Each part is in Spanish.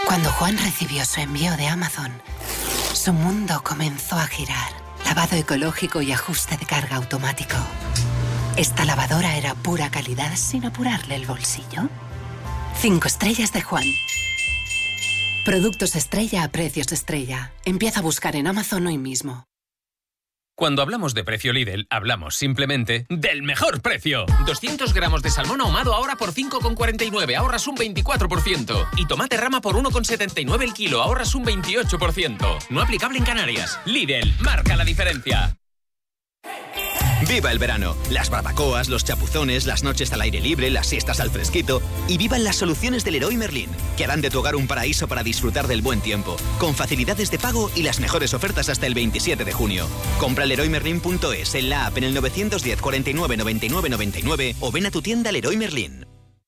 Cuando Juan recibió su envío de Amazon, su mundo comenzó a girar. Lavado ecológico y ajuste de carga automático. Esta lavadora era pura calidad sin apurarle el bolsillo. 5 estrellas de Juan. Productos estrella a precios estrella. Empieza a buscar en Amazon hoy mismo. Cuando hablamos de precio Lidl, hablamos simplemente del mejor precio. 200 gramos de salmón ahumado ahora por 5,49, ahorras un 24%. Y tomate rama por 1,79 el kilo, ahorras un 28%. No aplicable en Canarias. Lidl, marca la diferencia. Viva el verano, las barbacoas, los chapuzones, las noches al aire libre, las siestas al fresquito y vivan las soluciones del Leroy Merlin, que harán de tu hogar un paraíso para disfrutar del buen tiempo, con facilidades de pago y las mejores ofertas hasta el 27 de junio. Compra leroymerlin.es en la app en el 910 49 99 99 o ven a tu tienda Leroy Merlin.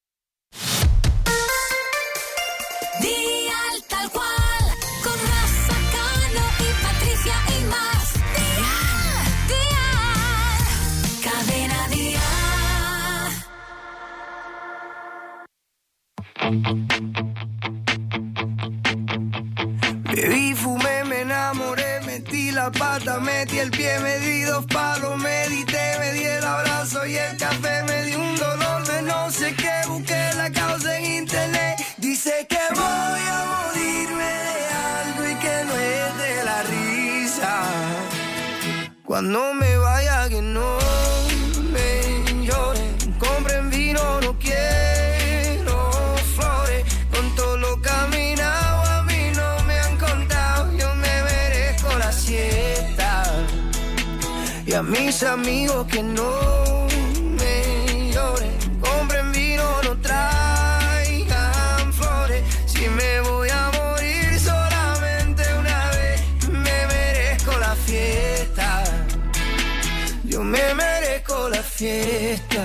Bebí, fumé, me enamoré, metí la pata, metí el pie, me di 2 palos, medité, me di el abrazo y el café, me di un dolor de no sé qué, busqué la causa en internet, dice que voy a morirme de algo y que no es de la risa, cuando me vaya que no me lloren, compren vino, no quiero y a mis amigos que no me lloren, compren vino, no traigan flores, si me voy a morir solamente una vez, me merezco la fiesta, yo me merezco la fiesta.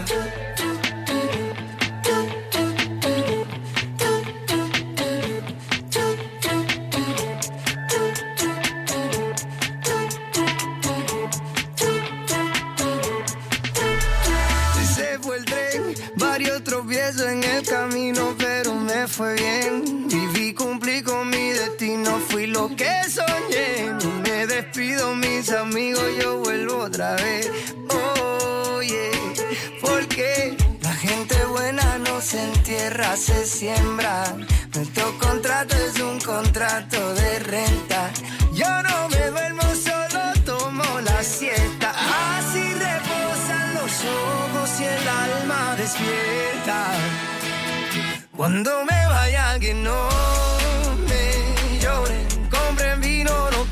En el camino, pero me fue bien. Viví, cumplí con mi destino, fui lo que soñé. Me despido, mis amigos, yo vuelvo otra vez. Oye, porque la gente buena no se entierra, se siembra. Nuestro contrato es un contrato de renta. Yo no me duermo, solo tomo la siesta. Así reposan los ojos y el alma despierta. Cuando me vaya que no me lloren, compren vino, no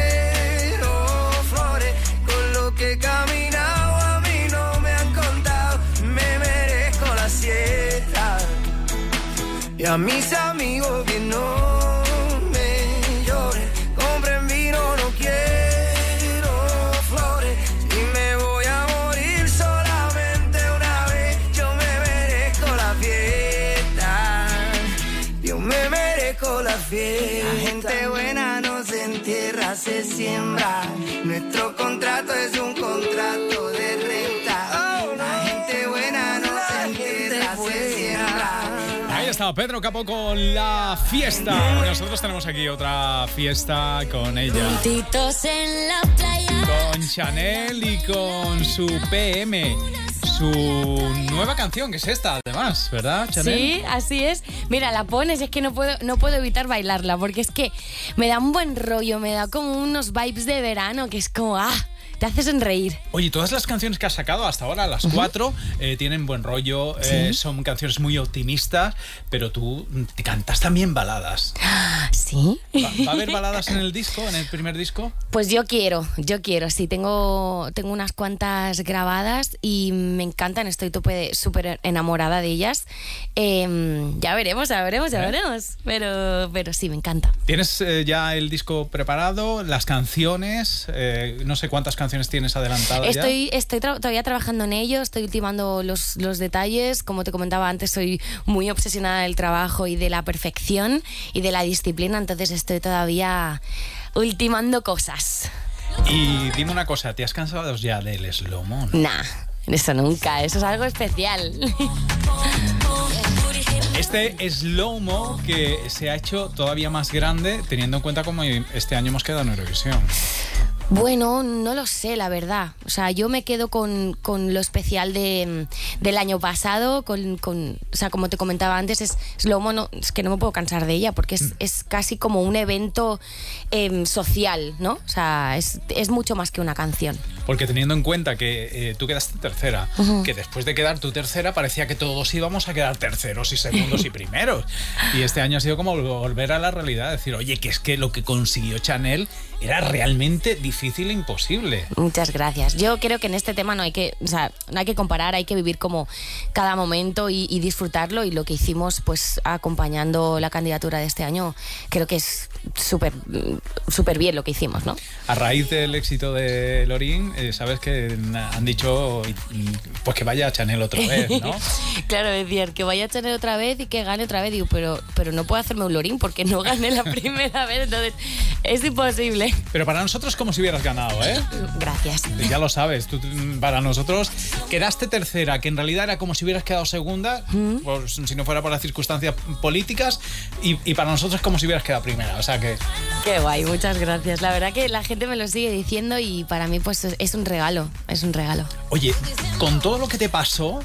quiero flores. Con lo que he caminado a mí no me han contado, me merezco la siesta. Y a mis amigos que no me lloren, compren vino, no quiero flores. Si me voy a morir solamente una vez, yo me merezco la fiesta. Yo me merezco la fiesta. La gente buena no se entierra, se siembra. Nuestro contrato es un contrato de renta. La gente buena no se entierra, se siembra. Ahí está Pedro Capó con la fiesta. Nosotros tenemos aquí otra fiesta con ella. Juntitos en la playa. Con Chanel y con su PM. Su nueva canción, que es esta, además, ¿verdad, Chanel? Sí, así es. Mira, la pones, es que no puedo evitar bailarla, porque es que me da un buen rollo, me da como unos vibes de verano, que es como, te hace sonreír. Oye, todas las canciones que has sacado hasta ahora, las 4, tienen buen rollo, ¿sí? Son canciones muy optimistas, pero tú te cantas también baladas. ¿Sí? ¿Va a haber baladas en el disco, en el primer disco? Pues yo quiero, sí, tengo unas cuantas grabadas y me encantan, estoy súper enamorada de ellas. Ya veremos, pero sí, me encanta. ¿Tienes ya el disco preparado, las canciones? No sé cuántas canciones tienes adelantadas ya. Estoy todavía trabajando en ello, estoy ultimando los detalles. Como te comentaba antes, soy muy obsesionada del trabajo y de la perfección y de la disciplina, entonces estoy todavía ultimando cosas. Y dime una cosa, ¿te has cansado ya del slow-mo? Nah, eso nunca, eso es algo especial. Este slow-mo que se ha hecho todavía más grande teniendo en cuenta cómo este año hemos quedado en Eurovisión. Bueno, no lo sé, la verdad. O sea, yo me quedo con lo especial del año pasado, o sea, como te comentaba antes, es Slow-mo, es que no me puedo cansar de ella, porque es casi como un evento social, ¿no? O sea, es mucho más que una canción. Porque teniendo en cuenta que tú quedaste tercera, que después de quedar tu tercera parecía que todos íbamos a quedar terceros y segundos y primeros. Y este año ha sido como volver a la realidad, decir, oye, que es que lo que consiguió Chanel era realmente difícil e imposible. Muchas gracias. Yo creo que en este tema no hay que comparar, hay que vivir como cada momento y disfrutarlo, y lo que hicimos pues acompañando la candidatura de este año creo que es súper bien lo que hicimos, ¿no? A raíz del éxito de Lorin, sabes que han dicho pues que vaya a Chanel otra vez, ¿no? Claro, decían que vaya a Chanel otra vez y que gane otra vez. Digo, pero no puedo hacerme un Lorin porque no gané la primera vez, entonces es imposible. Pero para nosotros como si hubieras ganado, ¿eh? Gracias. Ya lo sabes, tú, para nosotros quedaste tercera, que en realidad era como si hubieras quedado segunda, pues, si no fuera por las circunstancias políticas, y para nosotros es como si hubieras quedado primera, o sea que... Qué guay, muchas gracias. La verdad que la gente me lo sigue diciendo y para mí pues es un regalo, es un regalo. Oye, con todo lo que te pasó...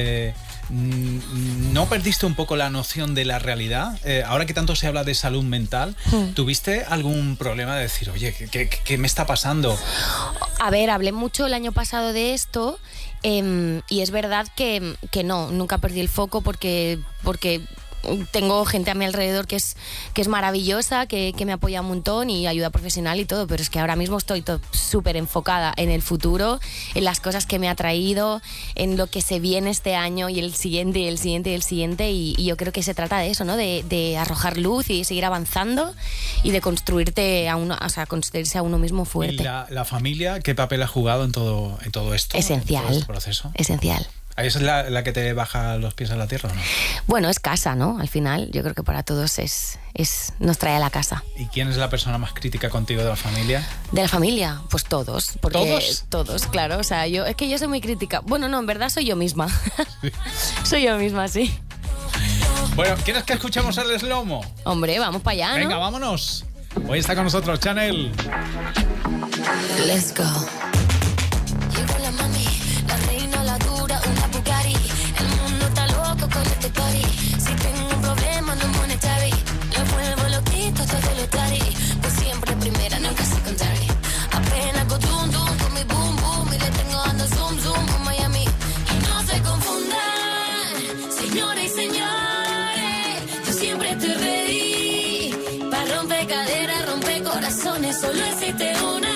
¿no perdiste un poco la noción de la realidad? Ahora que tanto se habla de salud mental, ¿tuviste algún problema de decir, oye, ¿qué me está pasando? A ver, hablé mucho el año pasado de esto y es verdad que nunca perdí el foco porque tengo gente a mi alrededor que es maravillosa, que me apoya un montón y ayuda profesional y todo, pero es que ahora mismo estoy súper enfocada en el futuro, en las cosas que me ha traído, en lo que se viene este año y el siguiente y el siguiente y el siguiente, y yo creo que se trata de eso, ¿no? De arrojar luz y seguir avanzando y de construirse a uno mismo fuerte. ¿Y la familia qué papel ha jugado en todo esto? Esencial. En todo este proceso. Esencial. ¿Esa es la que te baja los pies a la tierra o no? Bueno, es casa, ¿no? Al final, yo creo que para todos nos trae a la casa. ¿Y quién es la persona más crítica contigo de la familia? ¿De la familia? Pues todos. Todos, claro. O sea, es que yo soy muy crítica. Bueno, no, en verdad soy yo misma. Sí. Soy yo misma, sí. Bueno, ¿quieres que escuchemos el slow-mo? Hombre, vamos para allá, ¿no? Venga, vámonos. Hoy está con nosotros Chanel. Let's go. Llegó la mami, la reina, la dura, una Bugatti. El mundo está loco con este party. Si tengo un problema no monetary, lo vuelvo loquito todo lo tari. Pues siempre primera, nunca secondary. Apenas go dum dum con mi boom boom y le tengo dando zoom zoom a Miami. Y no se confundan, señores y señores, yo siempre estoy ready para romper caderas, romper corazones. Solo existe una.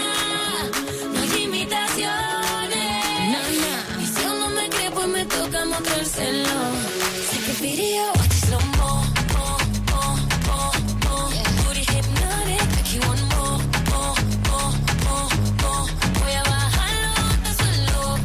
Mostrárselo. Take a video, watch it slow mo, booty hypnotic, make you want more. Voy a bajarlo hasta suelo,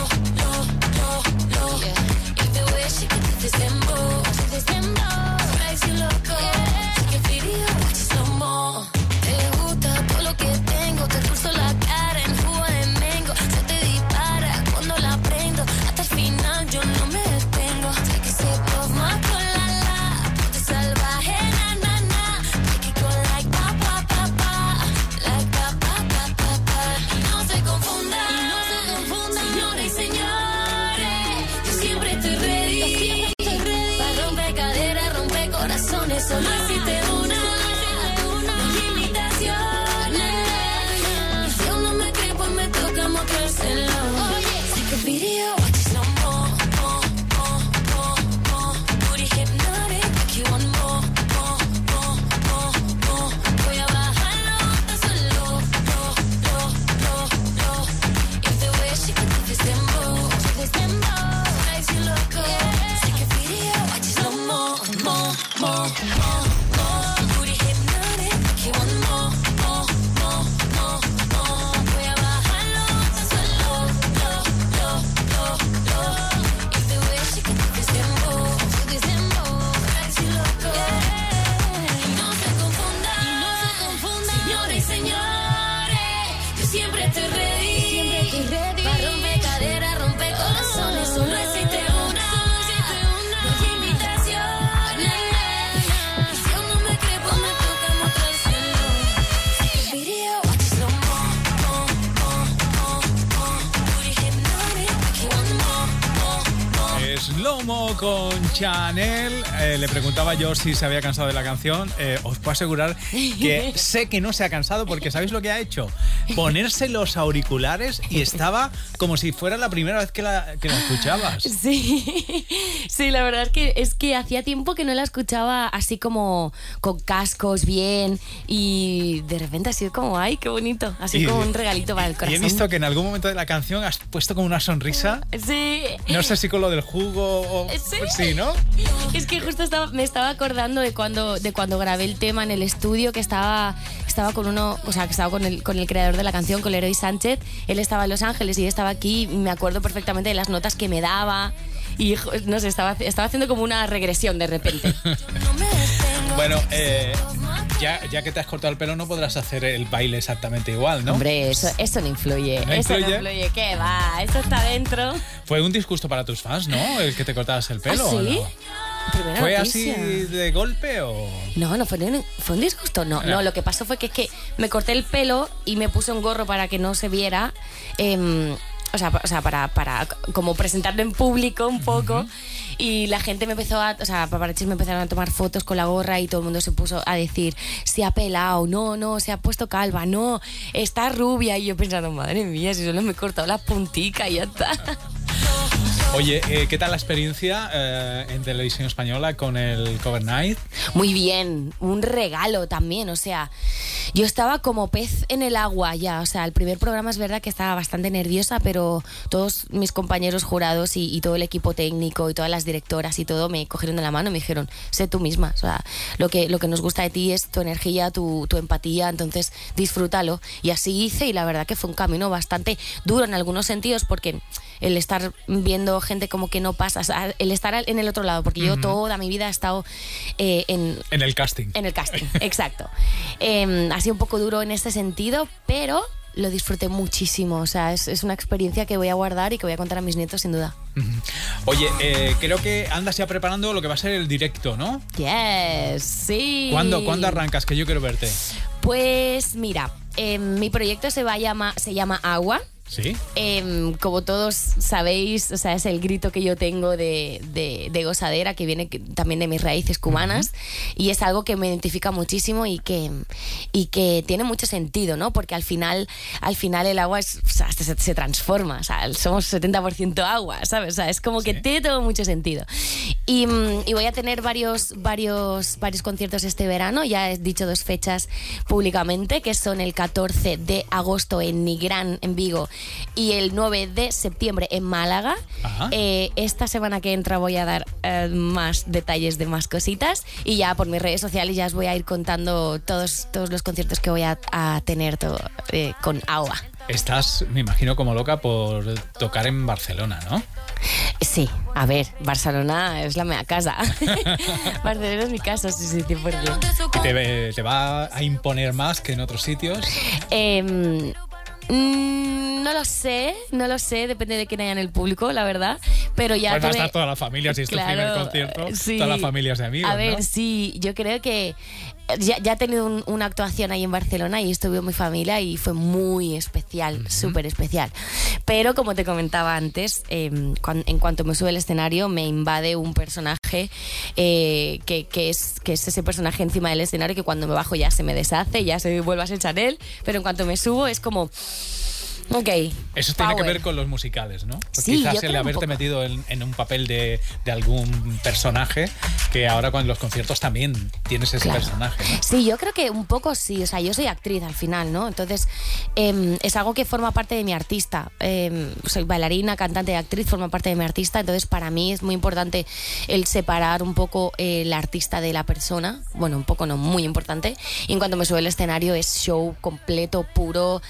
low. If the way she can do this dembow, drives you loco. Take a video, watch it slow mo. Te gusta todo lo que tengo, te curso la cara en jugo de mango. Se te dispara cuando la prendo, hasta el final yo no me detengo. Take a sip of my colada, ponte salvaje, na. Make it go like pa, like pa. Y no se confundan, señores y señores, yo siempre estoy ready para romper caderas, romper corazones. Solo existe una, no hay limitaciones. Y si aún no me cree, pues me toca mostrárselo. Take a video, watch it slow mo. Booty hypnotic, make you want more. Voy a bajarlo hasta suelo, low. If the way she can do this dembow, drives you loco. Take a video, watch it slow mo. Booty hypnotic, make you want more. Voy a bajarlo hasta suelo, low. If the way she can do this dembow, drives you loco. Y no se confundan, señores y señores, yo siempre estoy ready para romper caderas, romper corazones. Solo existe una, no hay invitación. Slow Mo con Chanel. Le preguntaba yo si se había cansado de la canción. Os puedo asegurar que sé que no se ha cansado porque ¿sabéis lo que ha hecho? Ponerse los auriculares y estaba como si fuera la primera vez que la escuchabas. Sí, la verdad es que hacía tiempo que no la escuchaba así como con cascos bien y de repente ha sido como, ay, qué bonito, así como un regalito para el corazón. Y he visto que en algún momento de la canción has puesto como una sonrisa. Sí. No sé si con lo del jugo o... Sí, ¿no? Es que justo me estaba acordando de cuando grabé el tema en el estudio, que estaba con uno, o sea, que estaba con el creador de la canción, con Leroy Sánchez. Él estaba en Los Ángeles y yo estaba aquí. Me acuerdo perfectamente de las notas que me daba. Y no sé, estaba haciendo como una regresión de repente. Bueno, ya que te has cortado el pelo no podrás hacer el baile exactamente igual, ¿no? Hombre, eso no influye. ¿No eso influye? no influye. ¿Qué va? Eso está dentro. Fue un disgusto para tus fans, ¿no? El que te cortabas el pelo. ¿Ah, sí? ¿No? Primera ¿Fue noticia. así de golpe o...? No, fue un disgusto. No, lo que pasó fue que me corté el pelo y me puse un gorro para que no se viera. O sea, para como presentarlo en público un poco. Y la gente me empezó paparazzis me empezaron a tomar fotos con la gorra y todo el mundo se puso a decir, se ha pelado, no, se ha puesto calva, no, está rubia. Y yo pensando, madre mía, si solo me he cortado la puntica y ya está. Oye, ¿qué tal la experiencia en Televisión Española con el Cover Night? Muy bien, un regalo también, o sea, yo estaba como pez en el agua ya, o sea, el primer programa es verdad que estaba bastante nerviosa, pero todos mis compañeros jurados y todo el equipo técnico y todas las directoras y todo me cogieron de la mano y me dijeron, sé tú misma, o sea, lo que nos gusta de ti es tu energía, tu empatía, entonces disfrútalo. Y así hice y la verdad que fue un camino bastante duro en algunos sentidos porque el estar viendo gente como que no pasa, o sea, el estar en el otro lado, porque yo toda mi vida he estado en el casting. En el casting, exacto. Ha sido un poco duro en ese sentido, pero lo disfruté muchísimo. O sea, es una experiencia que voy a guardar y que voy a contar a mis nietos sin duda. Oye, creo que andas ya preparando lo que va a ser el directo, ¿no? Yes, sí. ¿Cuándo arrancas? Que yo quiero verte. Pues mira, mi proyecto se llama Agua. ¿Sí? Como todos sabéis, o sea, es el grito que yo tengo de gozadera, que viene también de mis raíces cubanas, y es algo que me identifica muchísimo y que tiene mucho sentido, ¿no? Porque al final el agua se transforma, o sea, somos 70% agua, ¿sabes? O sea, es como que tiene todo mucho sentido. Y voy a tener varios conciertos este verano, ya he dicho 2 fechas públicamente, que son el 14 de agosto en Nigrán, en Vigo, y el 9 de septiembre en Málaga. Esta semana que entra voy a dar más detalles de más cositas y ya por mis redes sociales ya os voy a ir contando todos los conciertos que voy a tener con Agua. Estás, me imagino, como loca por tocar en Barcelona, ¿no? Sí, a ver, Barcelona es la mea casa. Barcelona es mi casa, sí, 100%. ¿Te va a imponer más que en otros sitios? No lo sé, depende de quién haya en el público, la verdad. Pero ya pues va a estar toda la familia, si es tu primer concierto, sí. Todas las familias de amigos. A ver, ¿no? sí, yo creo que ya he tenido una actuación ahí en Barcelona y estuve con mi familia y fue muy especial, súper especial. Pero como te comentaba antes, en cuanto me sube al escenario me invade un personaje que es ese personaje encima del escenario que cuando me bajo ya se me deshace, ya se vuelve a ser Chanel, pero en cuanto me subo es como... Okay. Eso tiene que ver con los musicales, ¿no? Pues sí, quizás el haberte metido en un papel de algún personaje, que ahora con los conciertos también tienes ese personaje, ¿no? Sí, yo creo que un poco sí. O sea, yo soy actriz al final, ¿no? Entonces, es algo que forma parte de mi artista. Soy bailarina, cantante y actriz, forma parte de mi artista. Entonces, para mí es muy importante el separar un poco el artista de la persona. Bueno, un poco no, muy importante. Y en cuanto me sube al escenario es show completo, puro...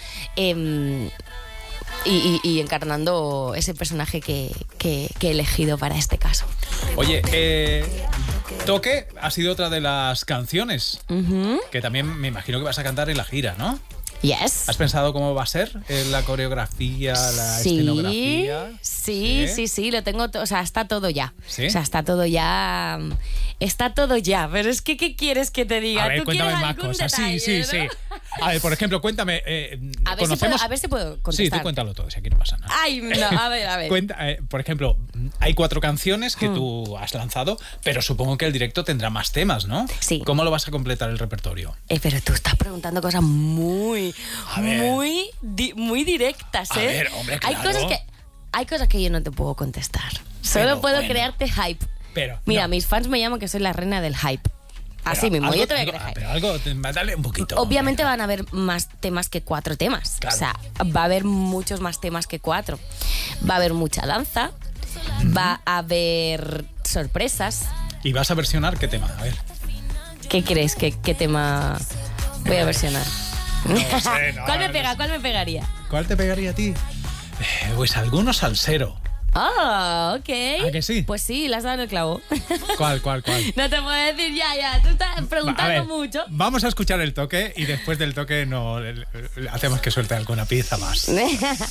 Y encarnando ese personaje que he elegido para este caso. Oye, Toque ha sido otra de las canciones que también me imagino que vas a cantar en la gira, ¿no? Yes. ¿Has pensado cómo va a ser la coreografía, la escenografía? Sí, lo tengo, o sea, está todo ya. ¿Sí? O sea, está todo ya, pero es que ¿qué quieres que te diga? A ver, ¿Tú cuéntame quieres más algún cosas. detalle, Sí. ¿no? A ver, por ejemplo, cuéntame. a ver si puedo contestar. Sí, tú cuéntalo todo, si aquí no pasa nada. Ay, no, a ver. Por ejemplo, hay 4 canciones que tú has lanzado, pero supongo que el directo tendrá más temas, ¿no? Sí. ¿Cómo lo vas a completar el repertorio? Pero tú estás preguntando cosas muy directas, ¿eh? A ver, hombre, claro. Hay cosas que yo no te puedo contestar. Solo puedo crearte hype. Mira, mis fans me llaman que soy la reina del hype. Así mismo, yo te voy a crear hype. Pero algo, dale un poquito. Obviamente van a haber más temas que 4 temas. Claro. O sea, va a haber muchos más temas que 4. Va a haber mucha danza. Va a haber sorpresas. ¿Y vas a versionar qué tema? A ver. ¿Qué crees? ¿Qué tema voy a versionar? No sé, ¿Cuál me pegaría? ¿Cuál te pegaría a ti? Pues alguno salsero. Ah, ok. ¿A que sí? Pues sí, le has dado en el clavo. ¿Cuál? No te puedo decir ya. Tú estás preguntando mucho. Vamos a escuchar el toque y después del toque hacemos que suelte alguna pieza más. Llegó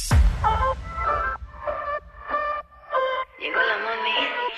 la mami.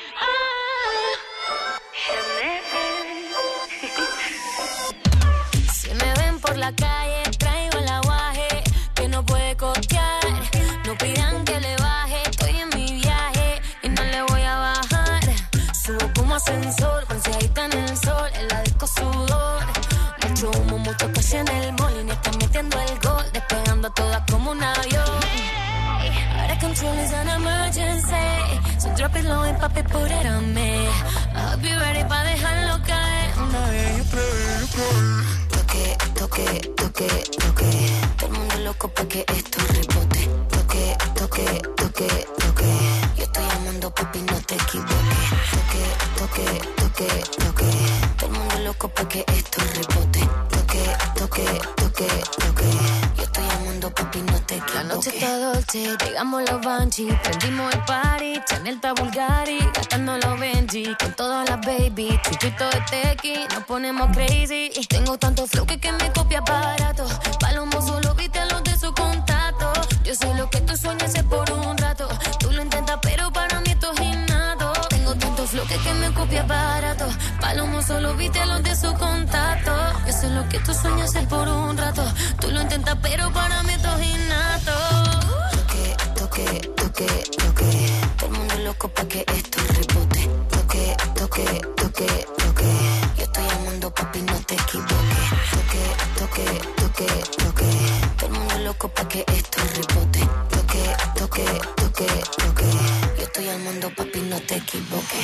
Si me ven por la calle, traigo el aguaje que no puede costear. No pidan que le baje, estoy en mi viaje y no le voy a bajar. Subo como ascensor, bronceadita en el sol, en la disco sudor. Mucho humo, mucho cash en el mall y me están metiendo el gol, despegando todas como un avión. Out of control is an emergency, so drop it low and papi, put it on me. I'll be ready pa' dejarlo caer. Una vez yo creo. Toque, todo el mundo loco pa' que esto rebote. Toque, yo estoy llamando papi, no te equivoques. Toque, todo el mundo loco pa' que esto rebote. Toque, yo estoy llamando papi, no te equivoques. La noche está dolce, llegamos los Banshee, prendimos el party, Chanel está Bulgari, gastando los Benji, con todas las baby, chupito de tequi, nos ponemos crazy. Tengo tanto flow que me copia barato, Palomo solo viste a los de su contacto. Yo sé lo que tú sueñas es por un rato, tú lo intentas pero para mí esto es innato. Tengo tanto flow que me copia barato, Palomo solo viste a los de su contacto. Yo sé lo que tú sueñas es por un rato, tú lo intentas pero para mí esto es innato. Toque, todo el mundo loco pa' que esto rebote. Toque, yo estoy llamando papi, no te equivoques. Toque, todo el mundo loco pa' que esto rebote. Toque, yo estoy llamando papi, no te equivoques.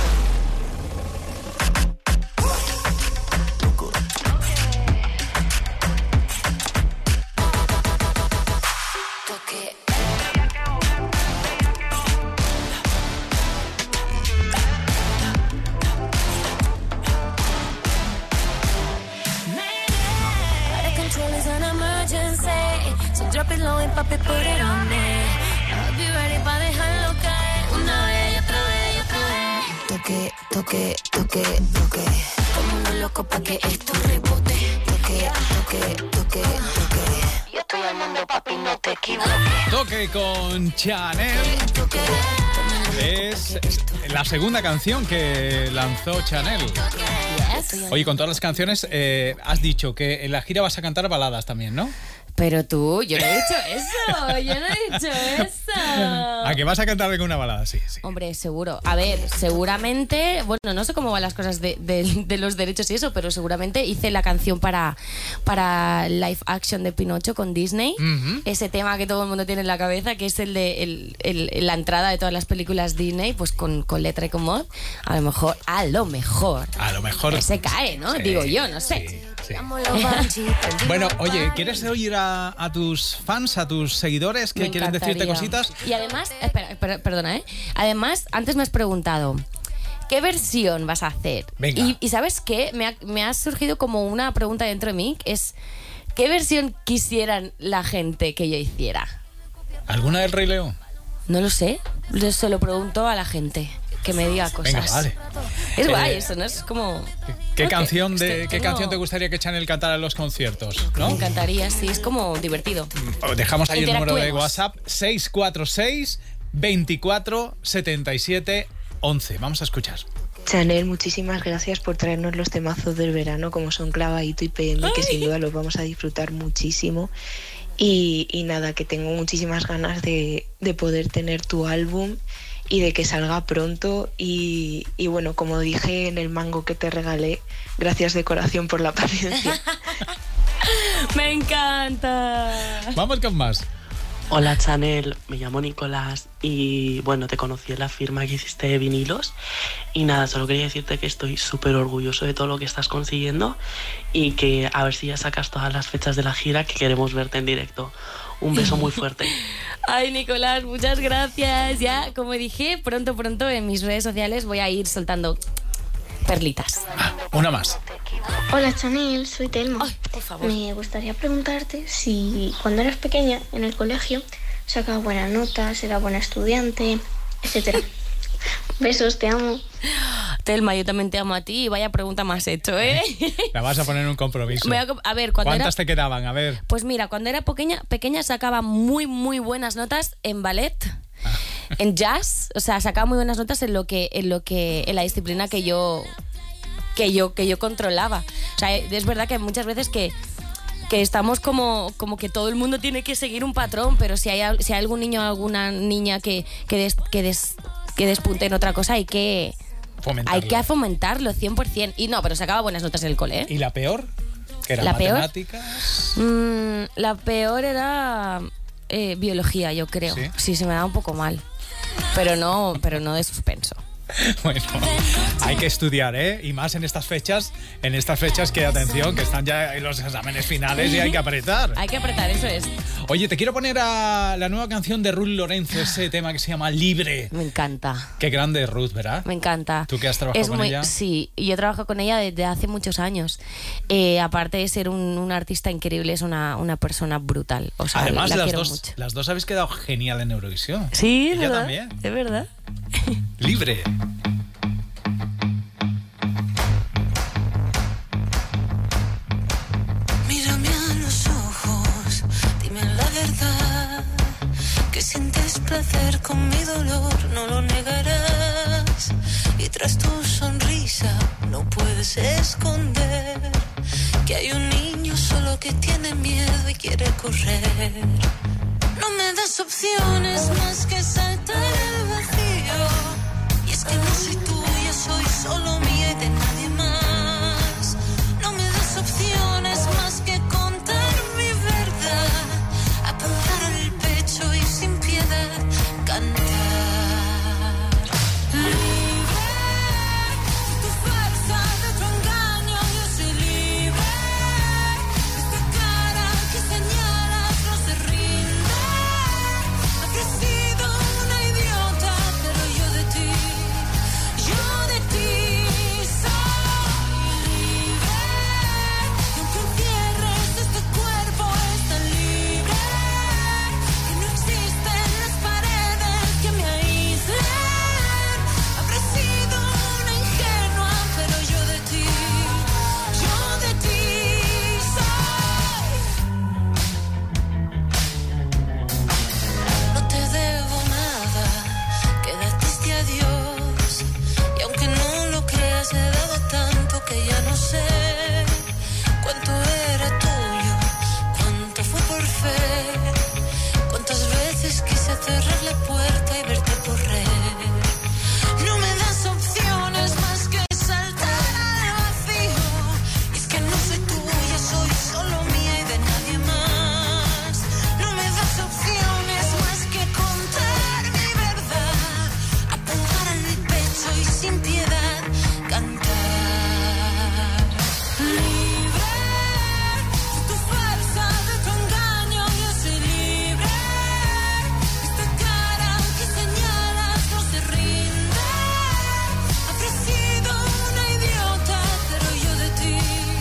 Drop it low and papi, put it on me. I'll be ready pa' dejarlo caer. Una vez y otra vez y otra vez. Toque. Todo el mundo loco pa' que esto rebote. Toque. Yo estoy llamando papi, no te equivoques. Toque con Chanel. Es la segunda canción que lanzó Chanel. Oye, con todas las canciones has dicho que en la gira vas a cantar baladas también, ¿no? Pero tú, yo no he dicho eso. ¿A que vas a cantar alguna balada? Sí. Hombre, seguro. A ver, seguramente, bueno, no sé cómo van las cosas de los derechos y eso, pero seguramente hice la canción para live action de Pinocho con Disney. Uh-huh. Ese tema que todo el mundo tiene en la cabeza, que es el de la entrada de todas las películas Disney, pues con letra y con mod. A lo mejor. Se cae, ¿no? Sí, digo yo, no sé. Sí. Bueno, oye, ¿quieres oír a tus fans, a tus seguidores que quieren decirte cositas? Y además, perdona, además, antes me has preguntado ¿qué versión vas a hacer? Venga. Y ¿sabes qué? Me ha surgido como una pregunta dentro de mí, es ¿qué versión quisieran la gente que yo hiciera? ¿Alguna del Rey León? No lo sé, se lo pregunto a la gente que me diga cosas. Venga, vale. Es guay eso, ¿no? Es como... ¿Qué canción te gustaría que Chanel cantara en los conciertos? ¿No? Me encantaría, sí, es como divertido. Dejamos ahí el número de WhatsApp, 646 24 77 11. Vamos a escuchar. Chanel, muchísimas gracias por traernos los temazos del verano como son Clavadito y PM, que sin duda los vamos a disfrutar muchísimo. Y nada, que tengo muchísimas ganas de poder tener tu álbum y de que salga pronto. Y bueno, como dije en el mango que te regalé, gracias de corazón por la paciencia. ¡Me encanta! Vamos con más. Hola Chanel, me llamo Nicolás y bueno, te conocí en la firma que hiciste de vinilos y nada, solo quería decirte que estoy súper orgulloso de todo lo que estás consiguiendo y que a ver si ya sacas todas las fechas de la gira, que queremos verte en directo. Un beso muy fuerte. Ay, Nicolás, muchas gracias. Ya, como dije, pronto en mis redes sociales voy a ir soltando perlitas. Una más. Hola Chanel, soy Telma. Ay, por favor. Me gustaría preguntarte si cuando eras pequeña en el colegio sacabas buenas notas, eras buena estudiante, etcétera. Besos, te amo. Telma, yo también te amo a ti. Vaya pregunta más hecho, ¿eh? La vas a poner en un compromiso. A ver, ¿cuántas te quedaban? A ver. Pues mira, cuando era pequeña sacaba muy buenas notas en ballet. En jazz, o sea, sacaba muy buenas notas en la disciplina que yo controlaba. O sea, es verdad que muchas veces que estamos como que todo el mundo tiene que seguir un patrón, pero si hay algún niño o alguna niña que despunte en otra cosa, hay que fomentarlo 100%. Y no, pero sacaba buenas notas en el cole, ¿eh? ¿Y la peor? ¿Que era ¿La matemáticas? Peor? La peor era biología, yo creo. Sí, se me daba un poco mal. Pero no de suspenso. Bueno, hay que estudiar, ¿eh? Y más en estas fechas que, atención, que están ya en los exámenes finales y hay que apretar. Hay que apretar, eso es. Oye, te quiero poner a la nueva canción de Ruth Lorenzo, ese tema que se llama Libre. Me encanta. Qué grande es Ruth, ¿verdad? Me encanta. ¿Tú que has trabajado con ella? Sí, yo trabajo con ella desde hace muchos años. Aparte de ser un artista increíble, es una persona brutal. O sea, además, la quiero mucho. Las dos habéis quedado genial en Eurovisión. Sí, ella ¿verdad? también. Es verdad. Libre. Mírame a los ojos, dime la verdad, que sientes placer con mi dolor, no lo negarás. Y tras tu sonrisa no puedes esconder que hay un niño solo que tiene miedo y quiere correr. No me das opciones más que saltar el vacío. Y es que no soy tuya, soy solo mía y de nadie más. No me das opciones más que contar mi verdad, apuntar el pecho y sin piedad cantar. Libre de tu fuerza, de tu engaño, yo soy libre. Esta cara que señalas no se rinde. Habré sido una idiota, pero yo de ti soy libre. Y aunque encierres este cuerpo es tan libre que no existen las paredes que me aíslen. Habré sido una ingenua, pero yo de ti soy. No te debo nada, quédate adiós. Y aunque no lo creas, he dado tanto que ya no sé cuánto era tuyo, cuánto fue por fe, cuántas veces quise cerrar la puerta y verte correr. No me das opciones más que saltar al vacío. Y es que no soy tuya, soy solo mía y de nadie más. No me das opciones más que contar mi verdad, apuntar en el pecho y sin piedad cantar. Libre de tu fuerza, de tu engaño, yo soy libre. Esta cara que señalas no se rinde. Habré sido una idiota, pero yo de ti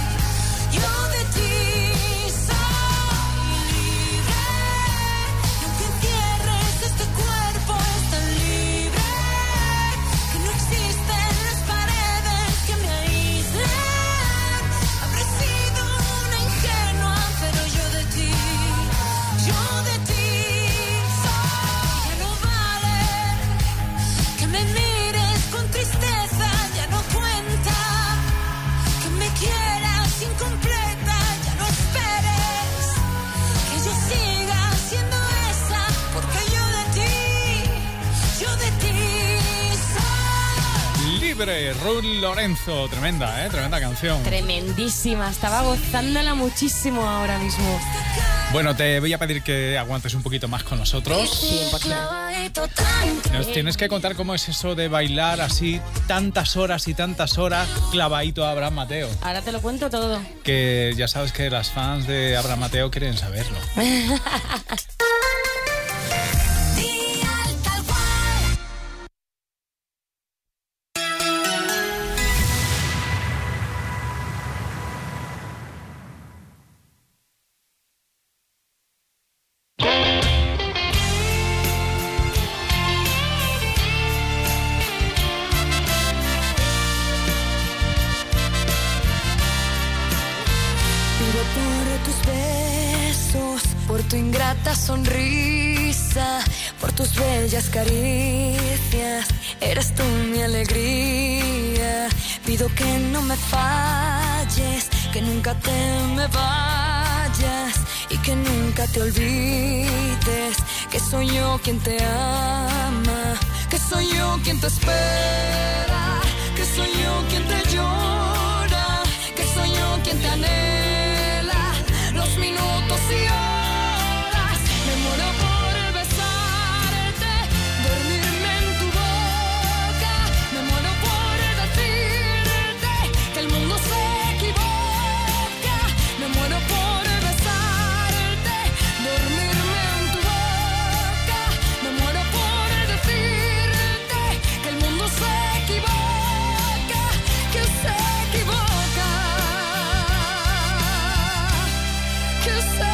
soy libre. Y aunque encierres este cuerpo es tan libre que no existen las paredes Libre, Ruth Lorenzo. Tremenda, tremenda canción. Tremendísima, estaba gozándola muchísimo ahora mismo. Bueno, te voy a pedir que aguantes un poquito más con nosotros. 100%. Nos tienes que contar cómo es eso de bailar así tantas horas y tantas horas clavadito a Abraham Mateo. Ahora te lo cuento todo. Que ya sabes que las fans de Abraham Mateo quieren saberlo. Sonrisa, por tus bellas caricias, eres tú mi alegría. Pido que no me falles, que nunca te me vayas y que nunca te olvides que soy yo quien te ama, que soy yo quien te espera, que soy yo quien te llora, que soy yo quien te anhela los minutos y horas. Me muero por besarte, dormirme en tu boca. Me muero por decirte que el mundo se equivoca. Me muero por besarte, dormirme en tu boca. Me muero por decirte que el mundo se equivoca, que se equivoca, que se equivoca.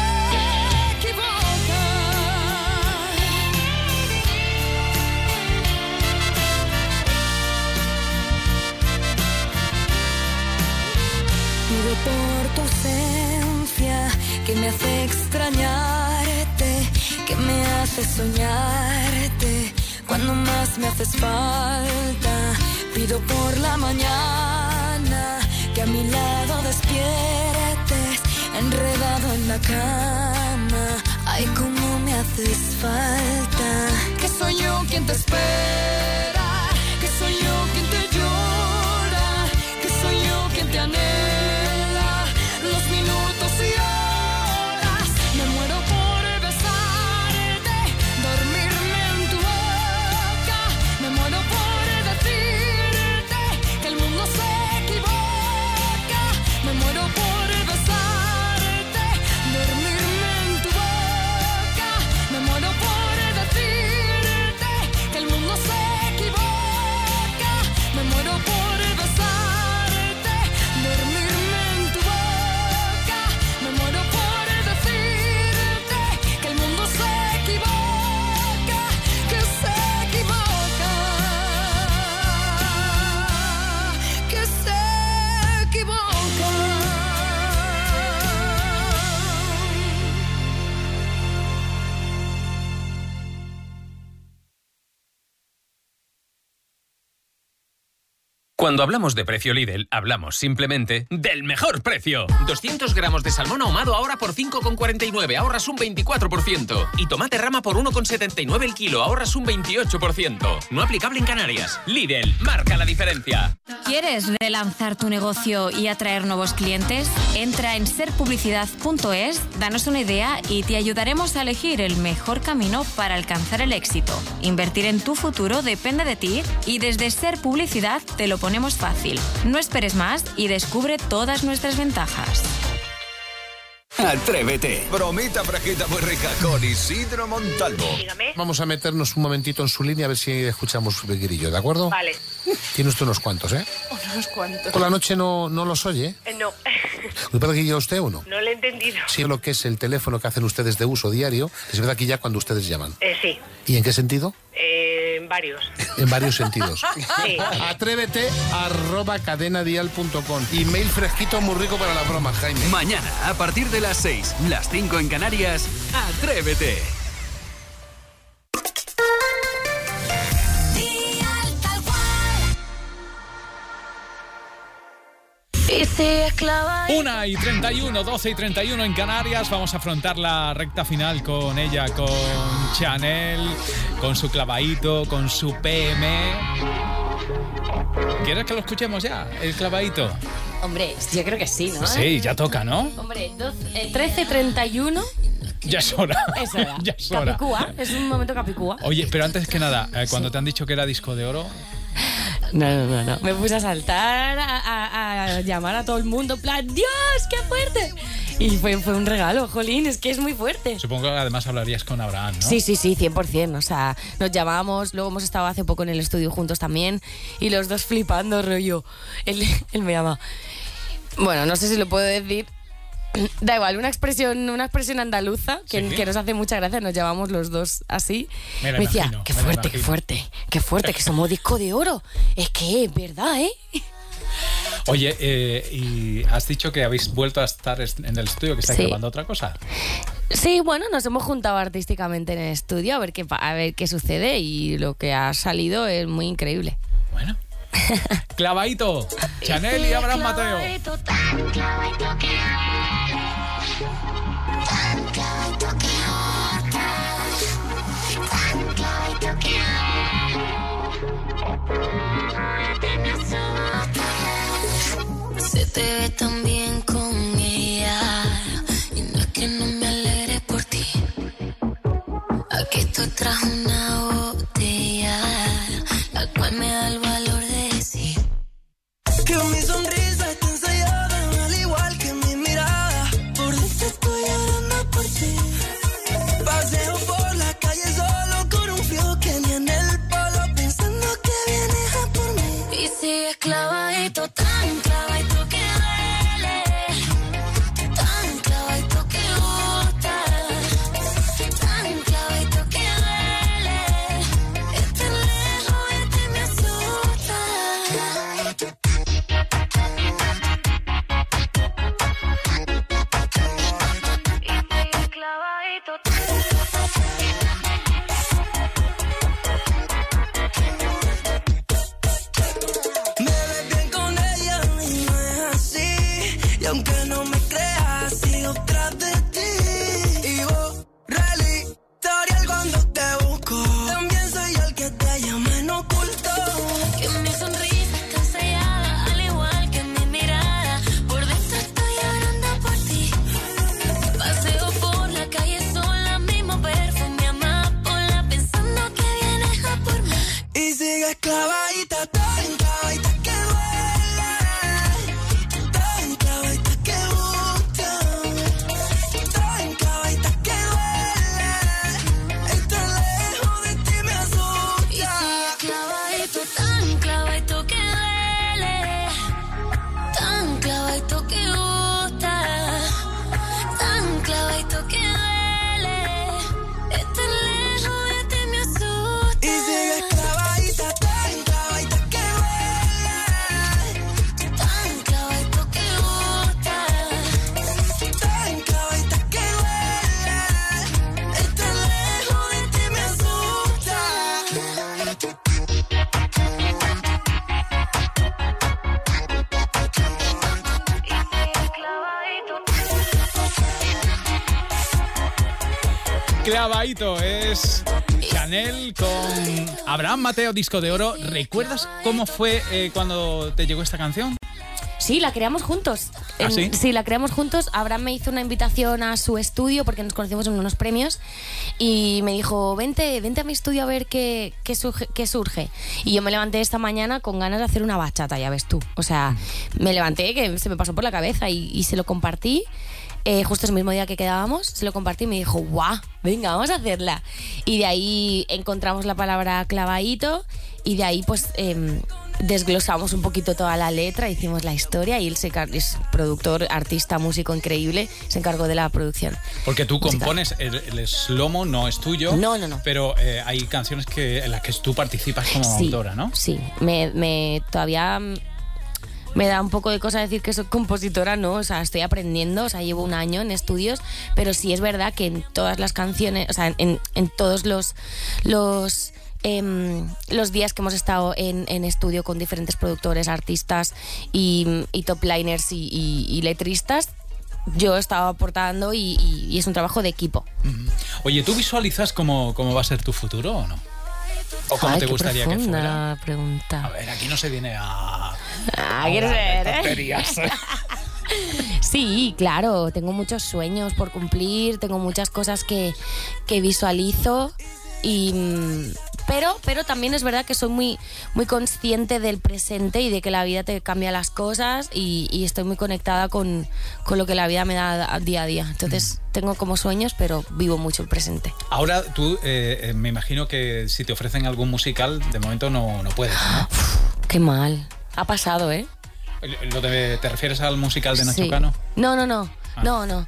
Pido por tu ausencia, que me hace extrañarte, que me hace soñarte cuando más me haces falta. Pido por la mañana, que a mi lado despiertes, enredado en la cama. Ay, cómo me haces falta. Que soy yo quien te espera, que soy yo quien te llora, que soy yo quien te anhela los minutos y horas. Me muero por besarte, dormirme en tu boca. Me muero por decirte que el mundo se equivoca. Me muero por besarte, dormirme en tu boca. Me muero por decirte que el mundo se equivoca. Me muero por besarte, dormirme en tu boca. Me muero por decirte que el mundo se equivoca, que se equivoca, que se equivoca. Cuando hablamos de precio Lidl, hablamos simplemente del mejor precio. 200 gramos de salmón ahumado ahora por 5,49, ahorras un 24%. Y tomate rama por 1,79 el kilo, ahorras un 28%. No aplicable en Canarias. Lidl, marca la diferencia. ¿Quieres relanzar tu negocio y atraer nuevos clientes? Entra en serpublicidad.es, danos una idea y te ayudaremos a elegir el mejor camino para alcanzar el éxito. Invertir en tu futuro depende de ti y desde Ser Publicidad te lo ponemos fácil. No esperes más y descubre todas nuestras ventajas. Atrévete. Bromita fresquita muy rica con Isidro Montalvo. Dígame. Vamos a meternos un momentito en su línea a ver si escuchamos el guirillo, ¿de acuerdo? Vale. Tiene usted unos cuantos, ¿eh? Unos cuantos. ¿Por la noche no los oye? No. ¿Me puede guiar usted o no? No lo he entendido. Sí, lo que es el teléfono que hacen ustedes de uso diario, que se ve aquí ya cuando ustedes llaman. Sí. ¿Y en qué sentido? En varios. En varios sentidos. Sí. Atrévete @cadenadial.com. Email fresquito muy rico para la broma, Jaime. Mañana, a partir de las 6, las 5 en Canarias, Atrévete. Una y 31, 12 y 31 en Canarias. Vamos a afrontar la recta final con ella, con Chanel, con su clavadito, con su PM. ¿Quieres que lo escuchemos ya, el clavadito? Hombre, yo creo que sí, ¿no? Sí, ya toca, ¿no? Hombre, 13:31. Ya es hora. Es hora. Ya es hora. Capicúa, es un momento capicúa. Oye, pero antes que nada, cuando te han dicho que era disco de oro... No. Me puse a saltar, a llamar a todo el mundo, en plan, ¡Dios, qué fuerte! Y fue un regalo, jolín, es que es muy fuerte. Supongo que además hablarías con Abraham, ¿no? Sí, 100%. O sea, nos llamábamos, luego hemos estado hace poco en el estudio juntos también, y los dos flipando, rollo. Él me llama. Bueno, no sé si lo puedo decir. Da igual, una expresión andaluza que nos hace mucha gracia, nos llamamos los dos así. Me decía, qué fuerte, que somos disco de oro. Es que es verdad, ¿eh? Oye, y has dicho que habéis vuelto a estar en el estudio, que estáis grabando otra cosa. Sí, bueno, nos hemos juntado artísticamente en el estudio a ver qué sucede, y lo que ha salido es muy increíble. Bueno. Clavadito, Chanel y Abraham Mateo. Se te ve tan bien con ella, y no es que no me alegre por ti. Aquí tú traes una botella, la cual me da el valor de decir que mi sonrisa está ensayada, al igual que mi mirada. Por dentro estoy llorando por ti. Paseo por la calle solo con un frío que ni en el polo, pensando que vienes a por mí. y sigues clavadito, tan clavadito que duele, tan clavadito que gusta, tan clavadito que duele. Estar lejos de ti me asusta. Me ves bien con ella y no es así. Y aunque no me creas, sigo tras de ti. Y borra el historial cuando te busco. También soy el que te llama en oculto. Que mi sonrisa está ensayada, al igual que mi mirada. Por dentro estoy llorando por ti. Paseo por la calle sola, mismo perfume amapola, pensando que vienes a por mí. Y sigues clavadita, tan clavadita que duele, tan clavadita que gusta, tan clavadita que duele. Estar lejos de ti me asusta. Y sigues clavadito, tan clavadito que duele, tan clavadito que gusta, tan clavadito que duele. Estar lejos de ti me asusta. Y sigues clavadita, tan clavadita que duele, tan clavadito que gusta, tan clavadita que duele. Estar lejos de ti me asusta. Clavadito es Chanel con Abraham Mateo, disco de oro. ¿Recuerdas cómo fue cuando te llegó esta canción? Sí, la creamos juntos. ¿Ah, sí? Sí, la creamos juntos. Abraham me hizo una invitación a su estudio porque nos conocimos en unos premios y me dijo, vente a mi estudio a ver qué surge. Y yo me levanté esta mañana con ganas de hacer una bachata, ya ves tú. O sea, me levanté, que se me pasó por la cabeza y se lo compartí. Justo ese mismo día que quedábamos, se lo compartí y me dijo, ¡guau! Venga, vamos a hacerla. Y de ahí encontramos la palabra clavadito y de ahí pues desglosamos un poquito toda la letra, hicimos la historia y él es productor, artista, músico increíble, se encargó de la producción. Porque tú compones, el slow-mo no es tuyo. No. Pero hay canciones en las que tú participas como autora, ¿no? Sí, todavía me da un poco de cosa decir que soy compositora, no, o sea, estoy aprendiendo, o sea, llevo un año en estudios, pero sí es verdad que en todas las canciones, o sea, en todos los días que hemos estado en estudio con diferentes productores, artistas y top liners y letristas, yo he estado aportando y es un trabajo de equipo. Oye, ¿tú visualizas cómo va a ser tu futuro o no? ¿O cómo te gustaría que fuera? Pregunta. A ver, aquí no se viene a... ¿Quieres ver, tonterías. Sí, claro, tengo muchos sueños por cumplir, tengo muchas cosas que visualizo pero también es verdad que soy muy, muy consciente del presente y de que la vida te cambia las cosas y estoy muy conectada con lo que la vida me da día a día. Entonces tengo como sueños, pero vivo mucho el presente. Ahora tú, me imagino que si te ofrecen algún musical, de momento no puedes, ¿no? Qué mal. Ha pasado, ¿eh? ¿Te refieres al musical de Nacho Sí. Cano? No. No.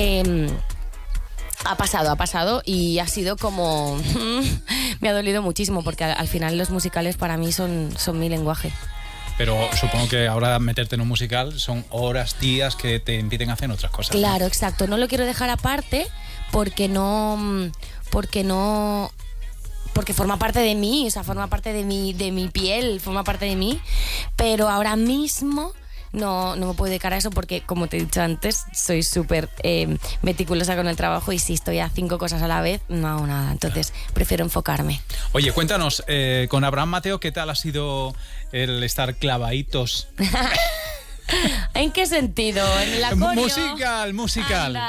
Ha pasado y ha sido como... me ha dolido muchísimo porque al final los musicales para mí son mi lenguaje. Pero supongo que ahora meterte en un musical son horas, días que te impiden hacer otras cosas. Claro, exacto. No lo quiero dejar aparte porque forma parte de mí, o sea, forma parte de mi piel, forma parte de mí, pero ahora mismo no me puedo dedicar a eso porque, como te he dicho antes, soy súper meticulosa con el trabajo y si estoy a 5 cosas a la vez, no hago nada. Entonces, prefiero enfocarme. Oye, cuéntanos, con Abraham Mateo, ¿qué tal ha sido el estar clavaditos? ¿En qué sentido? ¿En el acorio? Musical.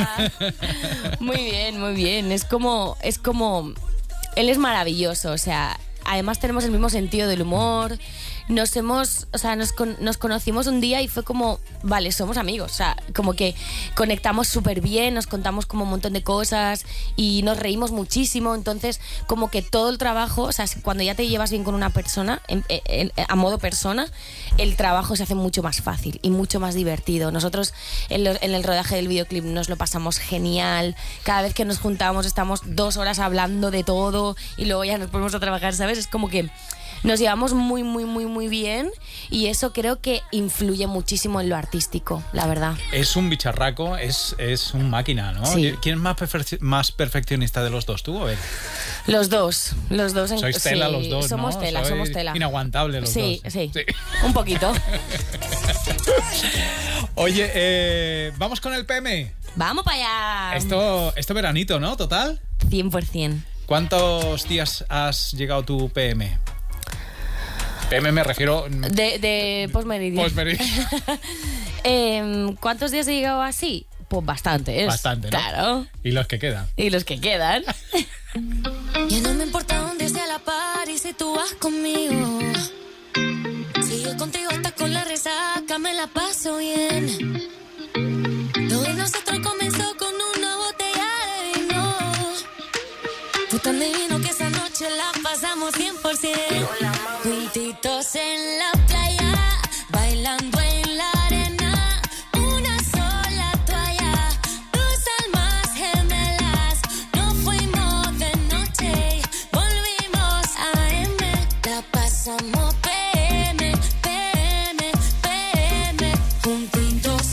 Muy bien. Es como... Él es maravilloso, o sea, además tenemos el mismo sentido del humor. Nos conocimos un día y fue como, vale, somos amigos, o sea, como que conectamos súper bien, nos contamos como un montón de cosas y nos reímos muchísimo, entonces como que todo el trabajo, o sea, cuando ya te llevas bien con una persona, a modo persona, el trabajo se hace mucho más fácil y mucho más divertido. Nosotros en el rodaje del videoclip nos lo pasamos genial, cada vez que nos juntamos estamos 2 horas hablando de todo y luego ya nos ponemos a trabajar, ¿sabes? Es como que nos llevamos muy, muy, muy, muy bien y eso creo que influye muchísimo en lo artístico, la verdad. Es un bicharraco, es un máquina, ¿no? Sí. ¿Quién es más perfeccionista de los dos, tú? A ver. Los dos. Sois tela los dos, somos ¿no? tela, somos tela. Inaguantable los dos. Sí, un poquito. Oye, ¿vamos con el PM? ¡Vamos para allá! Esto veranito, ¿no? ¿Total? 100%. ¿Cuántos días has llegado tu PM? PM me refiero... De postmeridiano. Postmeridiano. ¿Cuántos días he llegado así? Pues bastantes. Bastante, ¿no? Claro. ¿Y los que quedan? Ya no me importa dónde sea la party si tú vas conmigo. Si yo contigo hasta con la resaca me la paso bien. Lo de nosotros comenzó con una botella de vino. Tú tan divino que esa noche la pasamos 100%. Juntitos en la playa, bailando en la arena. Una sola toalla, dos almas gemelas. Nos fuimos de noche, volvimos a M. La pasamos PM, PM, PM. Juntitos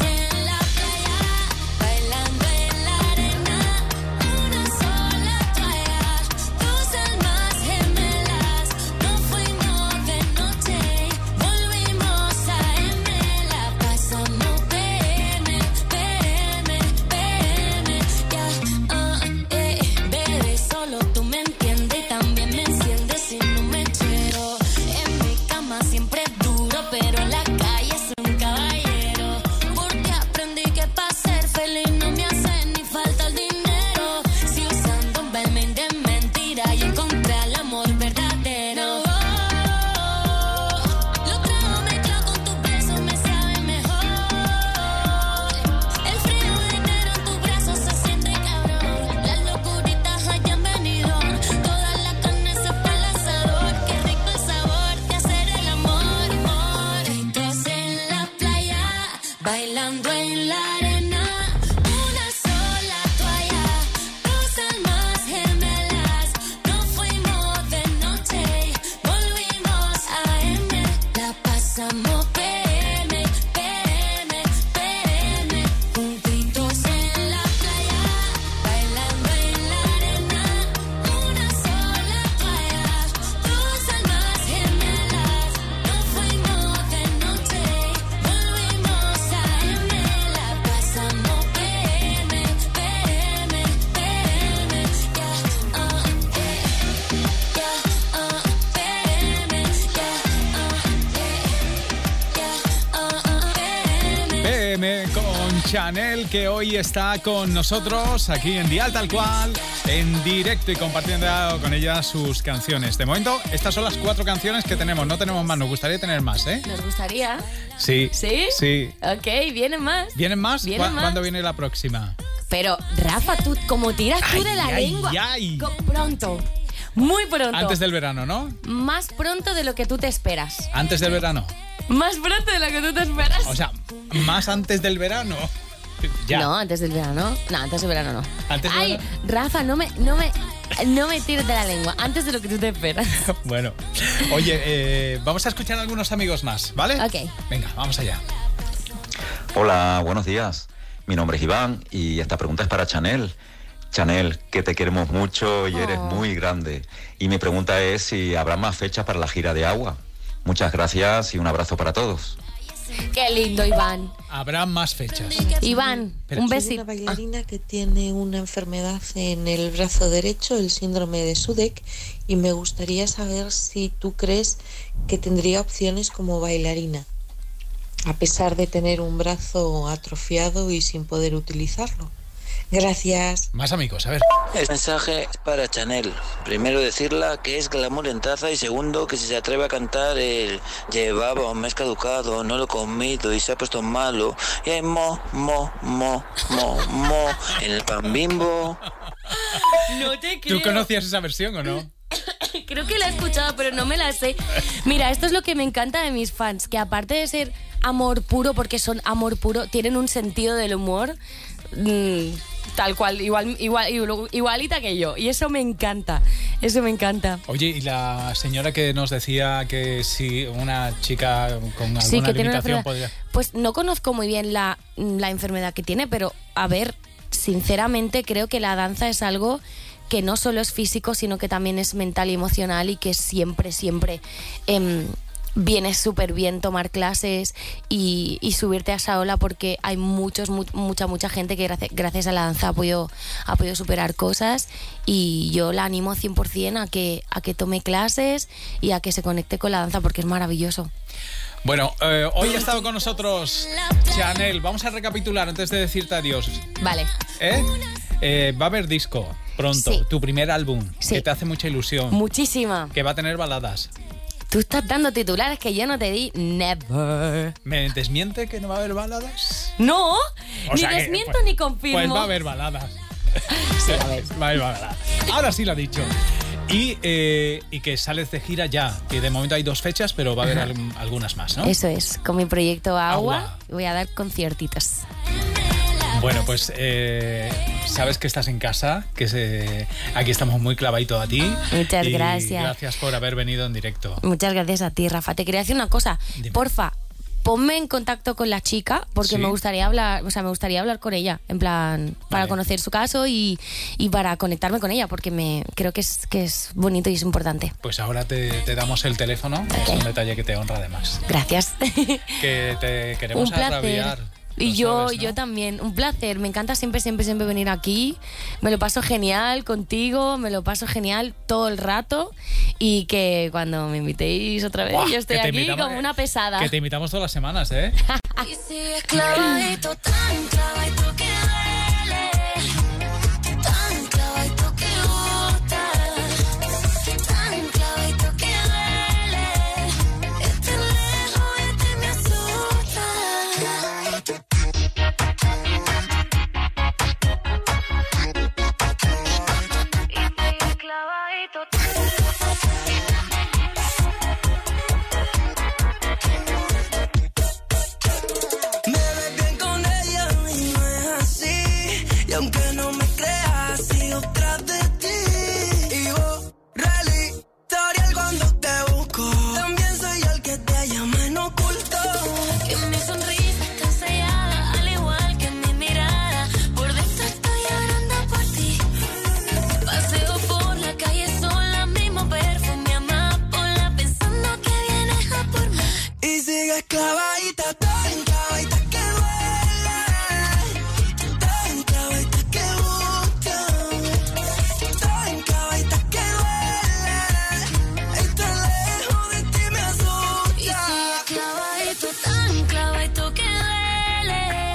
FM con Chanel, que hoy está con nosotros aquí en Dial Tal Cual, en directo y compartiendo con ella sus canciones. De momento, estas son las 4 canciones que tenemos, no tenemos más, nos gustaría tener más, ¿eh? ¿Nos gustaría? Sí. ¿Sí? Sí. Ok, ¿vienen más? ¿Vienen más? ¿Vienen más? ¿Cuándo viene la próxima? Pero, Rafa, tú, como tiras tú de la lengua. Pronto. Muy pronto. Antes del verano, ¿no? Más pronto de lo que tú te esperas. Antes del verano. Más pronto de lo que tú te esperas. O sea, más antes del verano. Ya. No, antes del verano. No, antes del verano no. ¿Antes del Ay, verano? Rafa, no me tires de la lengua. Antes de lo que tú te esperas. Bueno. Oye, vamos a escuchar a algunos amigos más, ¿vale? Ok. Venga, vamos allá. Hola, buenos días. Mi nombre es Iván y esta pregunta es para Chanel. Chanel, que te queremos mucho y eres muy grande. Y mi pregunta es si habrá más fechas para la gira de Agua. Muchas gracias y un abrazo para todos. Qué lindo, Iván. Habrá más fechas. Iván, un besito. Soy una bailarina que tiene una enfermedad en el brazo derecho, el síndrome de Sudeck, y me gustaría saber si tú crees que tendría opciones como bailarina, a pesar de tener un brazo atrofiado y sin poder utilizarlo. Gracias. Más amigos, a ver. El mensaje es para Chanel. Primero decirla que es glamour en taza y segundo que si se atreve a cantar el llevaba un mes caducado, no lo he comido y se ha puesto malo y hay mo en el pan Bimbo. No te creo. ¿Tú conocías esa versión o no? Creo que la he escuchado, pero no me la sé. Mira, esto es lo que me encanta de mis fans, que aparte de ser amor puro, porque son amor puro, tienen un sentido del humor tal cual, igualita que yo. Y eso me encanta, Oye, y la señora que nos decía que si una chica con alguna limitación podría... Pues no conozco muy bien la enfermedad que tiene, pero a ver, sinceramente creo que la danza es algo que no solo es físico, sino que también es mental y emocional, y que siempre viene súper bien tomar clases y subirte a esa ola, porque hay mucha gente que gracias a la danza ha podido superar cosas, y yo la animo 100% a que tome clases y a que se conecte con la danza, porque es maravilloso. Bueno, hoy ha estado con nosotros Chanel. Vamos a recapitular antes de decirte adiós. Vale. Va a haber disco pronto, Sí. tu primer álbum, Sí. que te hace mucha ilusión. Muchísima. Que va a tener baladas. Tú estás dando titulares que yo no te di. Never. ¿Me desmiente que no va a haber baladas? No, O ni sea que, desmiento pues, ni confirmo. Pues va a haber baladas. Sí, va a haber baladas. Ahora sí lo ha dicho. Y que sales de gira ya, que de momento hay 2 fechas, pero va a haber algunas más, ¿no? Eso es, con mi proyecto Agua voy a dar conciertitos. Bueno, pues sabes que estás en casa, que aquí estamos muy clavaditos a ti. Muchas gracias. Gracias por haber venido en directo. Muchas gracias a ti, Rafa. Te quería decir una cosa. Dime. Porfa, ponme en contacto con la chica, porque Sí. me gustaría hablar con ella, en plan, para conocer su caso y para conectarme con ella, porque creo que es bonito y es importante. Pues ahora te damos el teléfono, es un detalle que te honra además. Gracias. Que te queremos Un placer. arrabiar. Y yo también, un placer, me encanta siempre venir aquí, me lo paso genial contigo, me lo paso genial todo el rato, y que cuando me invitéis otra vez, Buah, yo estoy que te aquí invitamos, como una pesada. Que te invitamos todas las semanas, ¿eh? Y sigues clavadito, tan clavadito que duele, tan clavadito que gusta, tan clavadito que duele, estar lejos de ti me asusta. Y sigues clavadito. Me ves bien con ella y no es así. Y aunque no me creas, sigo tras de ti. Y borra el historial cuando te busco. También soy el que te llama en oculto. Que mi sonrisa está sellada, al igual que mi mirada. Por dentro estoy llorando por ti. Paseo por la calle sola, mismo perfume amapola, pensando que vienes a por mí. Y sigues clavadita, tan clavadita que duele, tan clavadita que gusta, tan clavadita que duele. Estar lejos de ti me asusta. Y sigues clavadito, tan clavadito que duele,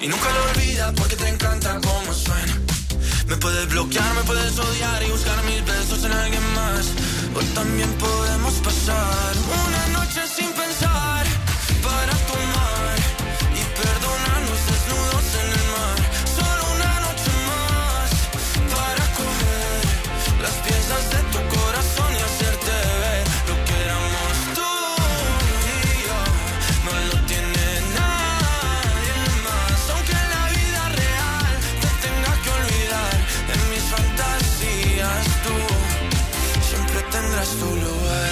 y nunca lo olvidas porque te encanta cómo suena. Me puedes bloquear, me puedes odiar y buscar mis besos en alguien más. O también podemos pasar una noche sin pensar para tomar y perdonarnos desnudos en el mar. Solo una noche más para coger las piezas de tu corazón y hacerte ver lo que éramos tú y yo. No lo tiene nadie más, aunque en la vida real te tenga que olvidar. En mis fantasías tú siempre tendrás tu lugar.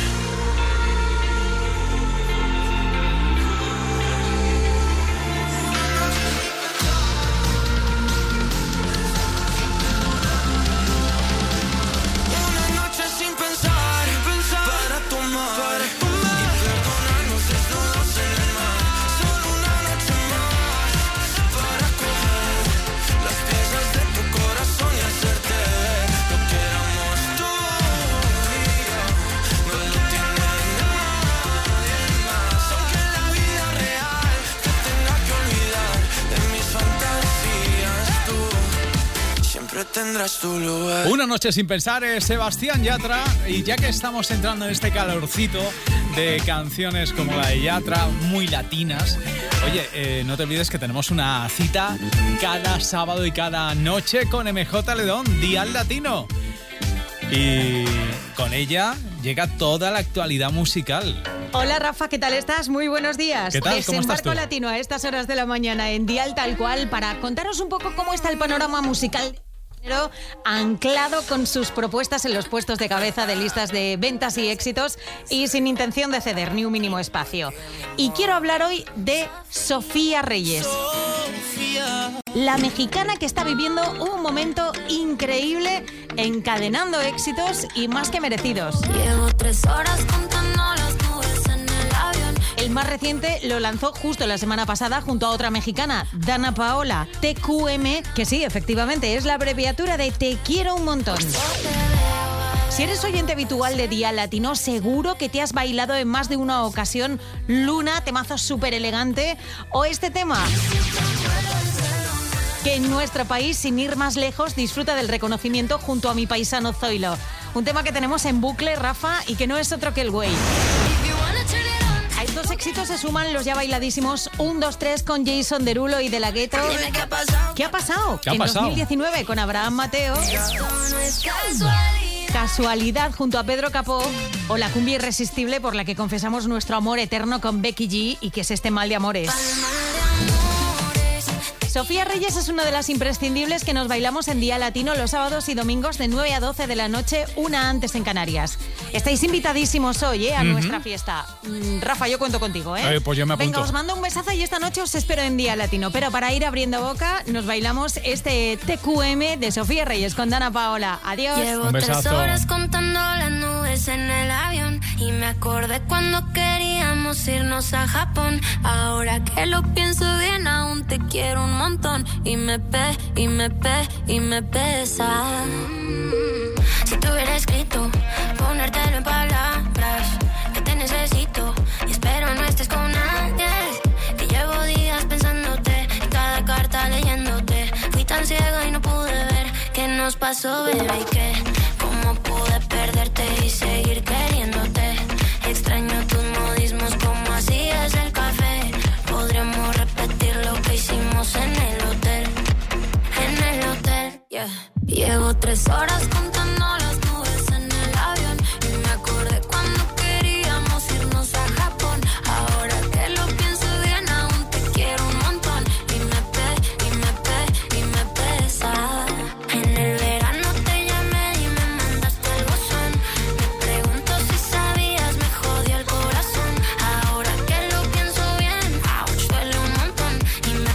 Una noche sin pensar, para tomar y perdonarnos desnudos en el mar. Solo una noche más para coger las piezas de tu corazón y hacerte ver lo que éramos tú y yo. No lo tiene nadie más, aunque en la vida real te tenga que olvidar. En mis fantasías tú siempre tendrás tu lugar. Una noche sin pensar es Sebastián Yatra, y ya que estamos entrando en este calorcito de canciones como la de Yatra, muy latinas, oye, no te olvides que tenemos una cita cada sábado y cada noche con MJ Ledón, Dial Latino. Y con ella llega toda la actualidad musical. Hola Rafa, ¿qué tal estás? Muy buenos días. ¿Qué tal? ¿Cómo estás Desembarco tú? Latino a estas horas de la mañana en Dial Tal Cual para contaros un poco cómo está el panorama musical, pero anclado con sus propuestas en los puestos de cabeza de listas de ventas y éxitos y sin intención de ceder ni un mínimo espacio. Y quiero hablar hoy de Sofía Reyes, la mexicana que está viviendo un momento increíble, encadenando éxitos y más que merecidos. Llevo 3 horas contando las nubes en el avión. El más reciente lo lanzó justo la semana pasada junto a otra mexicana, Dana Paola, TQM, que sí, efectivamente, es la abreviatura de Te Quiero Un Montón. Si eres oyente habitual de Dial Latino, seguro que te has bailado en más de una ocasión Luna, temazo súper elegante, o este tema, que en nuestro país, sin ir más lejos, disfruta del reconocimiento junto a mi paisano Zoilo. Un tema que tenemos en bucle, Rafa, y que no es otro que el Güey. A estos éxitos se suman los ya bailadísimos 1, 2, 3 con Jason Derulo y De La Ghetto. ¿Qué ha pasado? ¿Qué ha en pasado? 2019 con Abraham Mateo. Casualidad junto a Pedro Capó, o la cumbia irresistible por la que confesamos nuestro amor eterno con Becky G y que es este mal de amores. Sofía Reyes es una de las imprescindibles que nos bailamos en Día Latino los sábados y domingos de 9 a 12 de la noche, una antes en Canarias. Estáis invitadísimos hoy a nuestra fiesta. Rafa, yo cuento contigo, ¿eh? Pues yo me apunto. Venga, os mando un besazo y esta noche os espero en Día Latino. Pero para ir abriendo boca, nos bailamos este TQM de Sofía Reyes con Dana Paola. Adiós. Llevo 3 horas contando las nubes en el avión y me acordé cuando queríamos irnos a Japón. Ahora que lo pienso bien, aún te quiero un montón y me pesa. Si te hubiera escrito, ponértelo en palabras, que te necesito y espero no estés con nadie, que llevo días pensándote y cada carta leyéndote. Fui tan ciega y no pude ver qué nos pasó, bebé, y que cómo pude perderte y seguir queriéndote. Extraño tus modismos como hacías el café. Podríamos repetir lo que hicimos en el hotel. Yeah. Llevo 3 horas contando las nubes en el avión y me acordé cuando queríamos irnos a Japón. Ahora que lo pienso bien, aún te quiero un montón y me pesa. En el verano te llamé y me mandaste el buzón. Me pregunto si sabías, me jodió el corazón. Ahora que lo pienso bien, duele un montón y me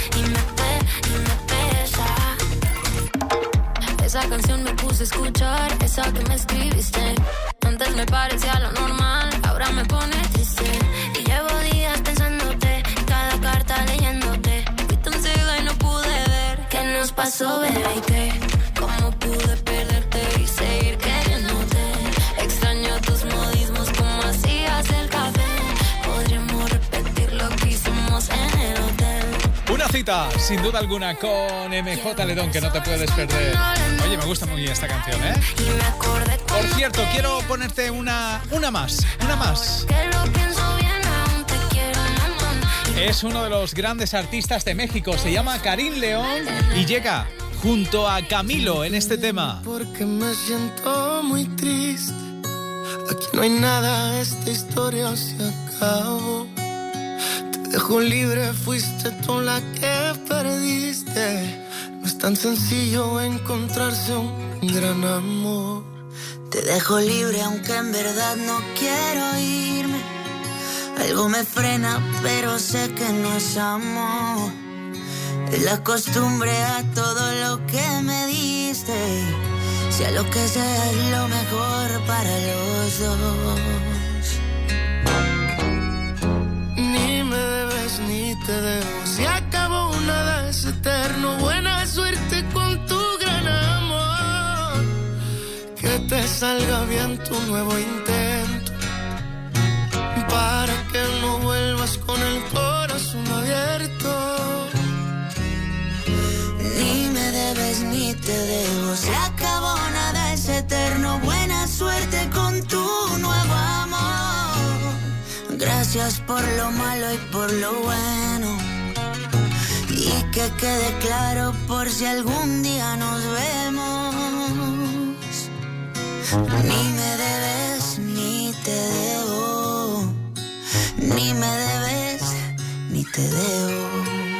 pesa. Esa canción me puse a escuchar, esa que me escribiste. Antes me parecía lo normal, ahora me pone triste. Y llevo días pensándote, cada carta leyéndote. Fui tan ciega y no pude ver qué nos pasó, bebé, y que cómo pude perderte y seguir queriéndote. Extraño tus modismos como hacías el café. Podríamos repetir lo que hicimos en el hotel. Una Rosita, sin duda alguna, con MJ Ledón, que no te puedes perder. Oye, me gusta muy esta canción, ¿eh? Por cierto, quiero ponerte una más. Es uno de los grandes artistas de México, se llama Karim León y llega junto a Camilo en este tema. Porque me siento muy triste. Aquí no hay nada, esta historia se acabó. Te dejo libre, fuiste tú la que perdiste. No es tan sencillo encontrarse un gran amor. Te dejo libre aunque en verdad no quiero irme. Algo me frena, pero sé que no es amor. Es la costumbre a todo lo que me diste. Sea lo que sea, es lo mejor para los dos. Ni me debes ni te debo. Si acabó nada es eterno. Buena suerte con tu gran amor. Que te salga bien tu nuevo intento. Para que no vuelvas con el corazón abierto. Ni me debes ni te debo. Se acabó, nada es eterno. Buena suerte con tu nuevo amor. Gracias por lo malo y por lo bueno. Y que quede claro por si algún día nos vemos. Ni me debes ni te debo. Ni me debes ni te debo.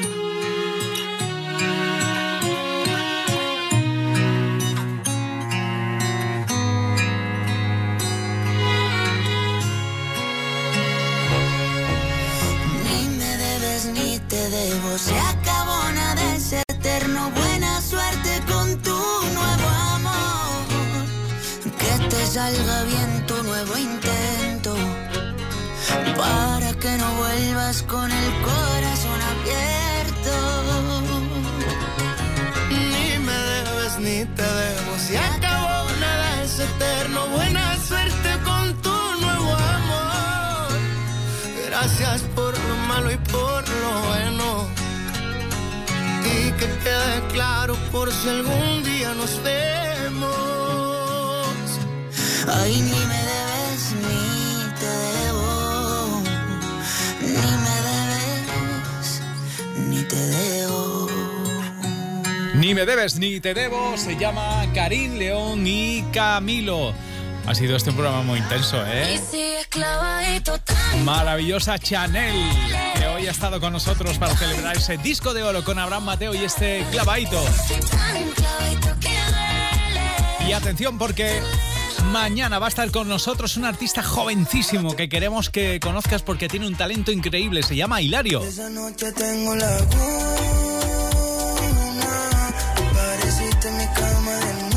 Te debo, se acabó, nada es eterno. Buena suerte con tu nuevo amor. Que te salga bien tu nuevo intento. Para que no vuelvas con el corazón abierto. Ni me debes ni te debo. Se acabó, nada es eterno. Buena suerte con tu nuevo amor. Gracias por lo malo y por lo bueno. Y que quede claro por si algún día nos vemos. Ay, ni me debes ni te debo. Ni me debes ni te debo. Ni me debes ni te debo, se llama Karim León y Camilo. Ha sido este un programa muy intenso, ¿eh? Maravillosa Chanel, que hoy ha estado con nosotros para celebrar ese disco de oro con Abraham Mateo y este clavadito. Y atención porque mañana va a estar con nosotros un artista jovencísimo que queremos que conozcas porque tiene un talento increíble, se llama Hilario. Esa noche tengo la luna, pareciste mi cama de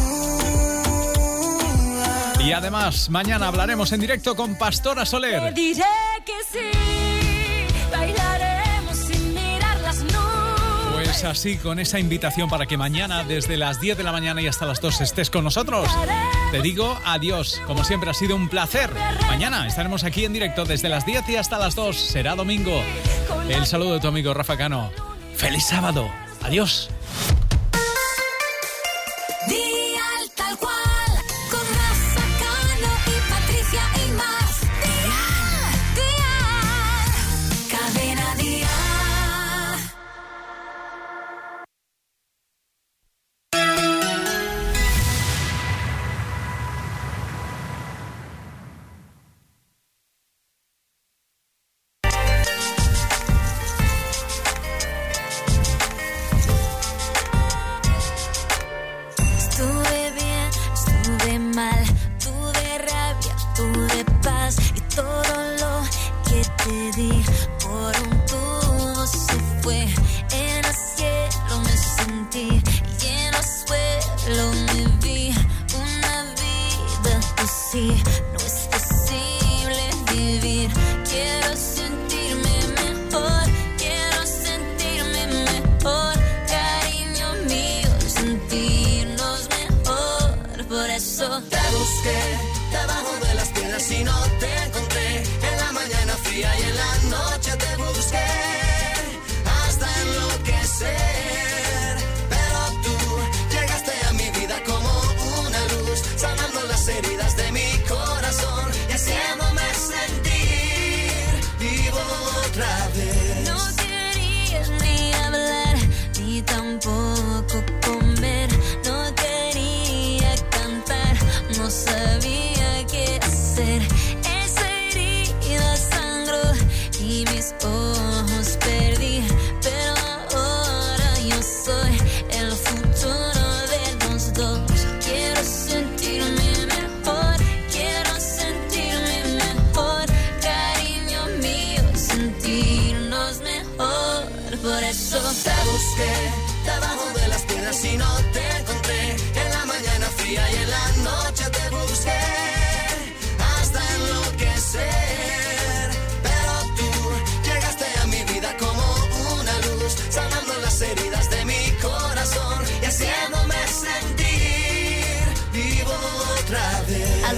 Y además, mañana hablaremos en directo con Pastora Soler. Te diré que sí, bailaremos sin mirar las nubes. Pues así, con esa invitación para que mañana, desde las 10 de la mañana y hasta las 2, estés con nosotros. Te digo adiós. Como siempre, ha sido un placer. Mañana estaremos aquí en directo desde las 10 y hasta las 2. Será domingo. El saludo de tu amigo Rafa Cano. ¡Feliz sábado! Adiós.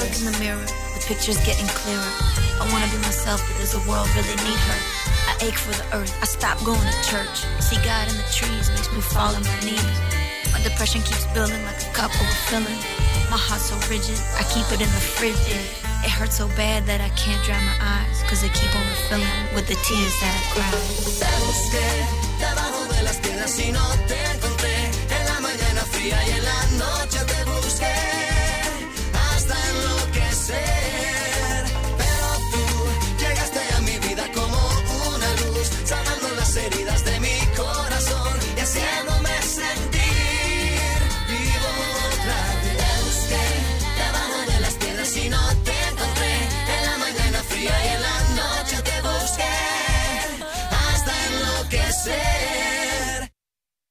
look in the mirror, the picture's getting clearer. I wanna be myself, but does the world really need her? I ache for the earth, I stop going to church. See God in the trees makes me fall on my knees. My depression keeps building like a cup overfilling. My heart's so rigid, I keep it in the fridge. It hurts so bad that I can't dry my eyes, cause they keep on refilling with the tears that I cry. Te busqué debajo de las piedras y no